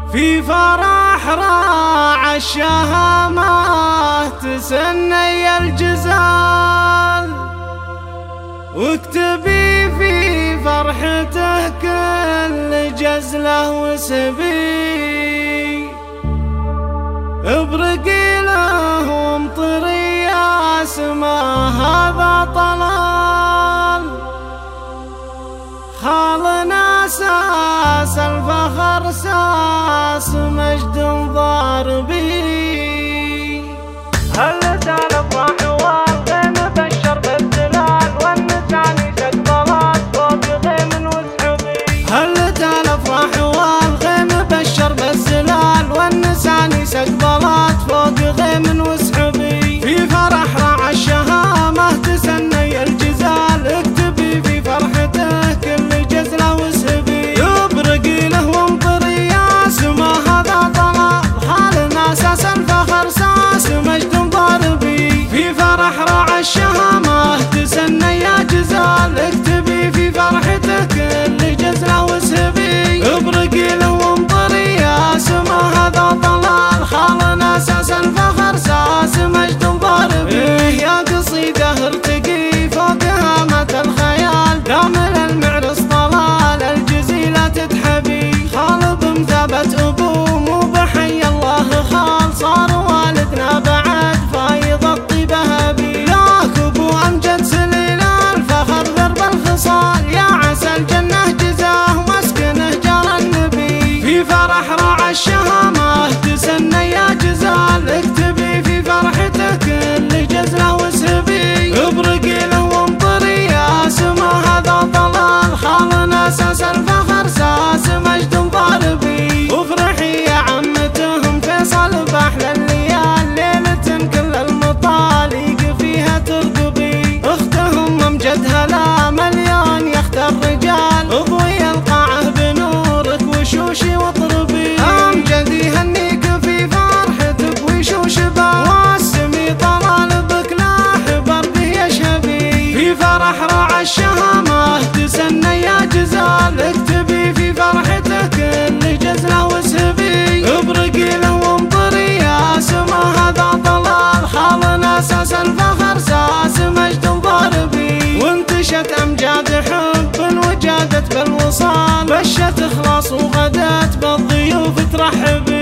في فرح راعى الشهامة تسني الجزال، واكتبي في فرحته كل جزله وسبي، ابرقي له وامطري يا سما هذا طلال، خالنا ساس الفخر ساس مجد ضاربي. هل تلفح والغيم بشر بالدلال والنساني شقبلات فوق غيم وسحبي، هل تلفح والغيم بشر بالزلال والنساني شقبلات فوق غيم وسحبي، في فرح راعى الشهامة تسني الجزال، اكتبي في فرحته كل جزله وسبي، ابرقي له وامطري يا سما هذا طلال، حالنا ساس الفخر ساس مجد ضاربي، في فرح راعى الشهامة تسني يا جزال، اكتبي في فرحته كل جزله وسبي، ابرقي له وامطري يا سما هذا طلال، حالنا ساس الفخر ساس مجد ضاربي. يا قصيدة ارتقي فوق هامة الخيال، دامل المعرس طلال الجزيلة تتحبي، خالب مثابة أبو مو بحي الله خال، صار والدنا بعد فايض الطيب هبي، ذاك أبو أمجد سليل الفخر ذرب الخصال، يا عسى الجنة جزاه ومسكنه جار النبي، في فرح راعى الشهامة تسني يا جزال، اكتبي في فرحته كل جزله وسبي، ابرقي له وامطري يا سما هذا طلال، خالنا ساس الفخر ساس مجد ضاربي، وافرحي يا عمتهم فيصل باحلى الليال، ليلة كل المطالق فيها ترقبي، اختهم امجدها لا مليون يخت الرجال، اضوي القاعة بنورك وشوشي واطربي، امجدي هنيك في فرحتك وشوش بال، والسمي طلال بك لاح برده يشهبي، في فرح راعى الشهامة تسني يا جزال، اكتبي في فرحته كل جزله وسبي، ابرقي له وامطري يا سما هذا طلال، خالنا ساس الفخر ساس مجد ضاربي، وانتشت امجاد حب وجادت بالوصال، بشت اخلاص وغدت بالضيوف ترحبي.